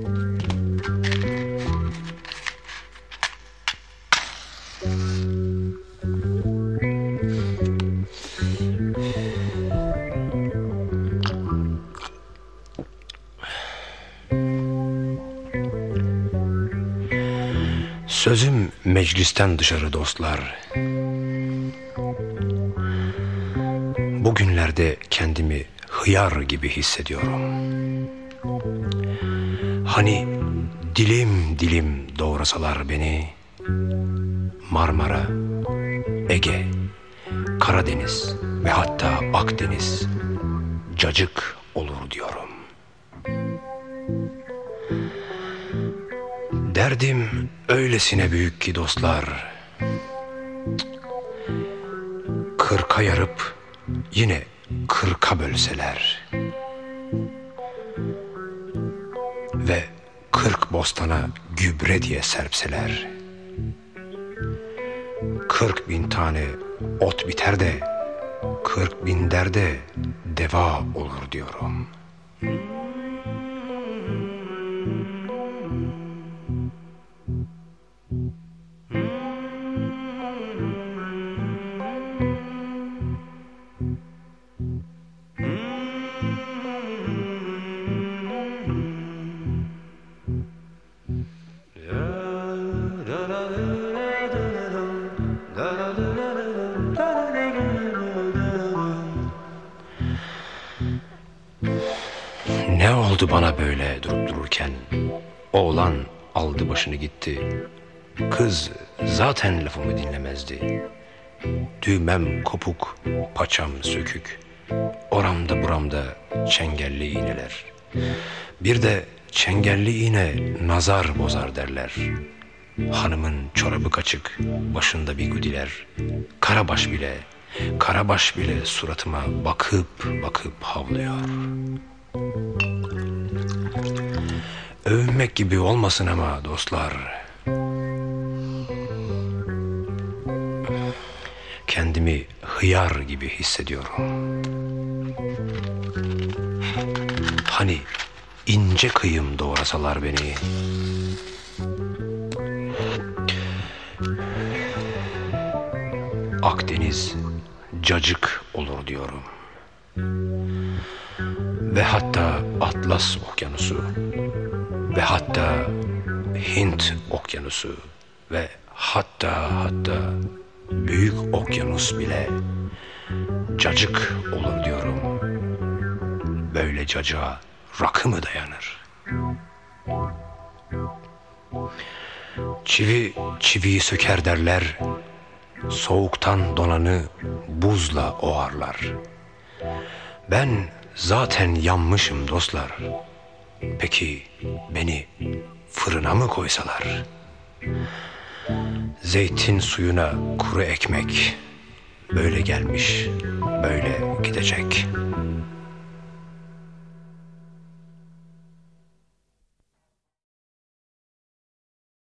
Sözüm meclisten dışarı dostlar. Bugünlerde kendimi hıyar gibi hissediyorum. Hani dilim dilim doğrasalar beni, Marmara, Ege, Karadeniz ve hatta Akdeniz cacık olur diyorum. Derdim öylesine büyük ki dostlar, 40'a yarıp yine 40'a bölseler ve 40 bostana gübre diye serpseler, 40.000 tane ot biter de 40.000 derde deva olur diyorum. Ne oldu bana böyle durup dururken? Oğlan aldı başını gitti. Kız zaten lafımı dinlemezdi. Düğmem kopuk, paçam sökük. Oramda buramda çengelli iğneler. Bir de çengelli iğne nazar bozar derler. Hanımın çorabı kaçık, başında bigudiler. Karabaş bile suratıma bakıp bakıp havlıyor. Övünmek gibi olmasın ama dostlar, kendimi hıyar gibi hissediyorum. Hani ince kıyım doğrasalar beni, Akdeniz cacık olur diyorum. Ve hatta Atlas Okyanusu ve hatta Hint Okyanusu ve hatta Büyük Okyanus bile cacık olur diyorum. Böyle cacığa rakı mı dayanır? Çiviyi söker derler, soğuktan donanı buzla oğarlar. Ben zaten yanmışım dostlar. Peki beni fırına mı koysalar? Zeytin suyuna kuru ekmek, böyle gelmiş, böyle gidecek.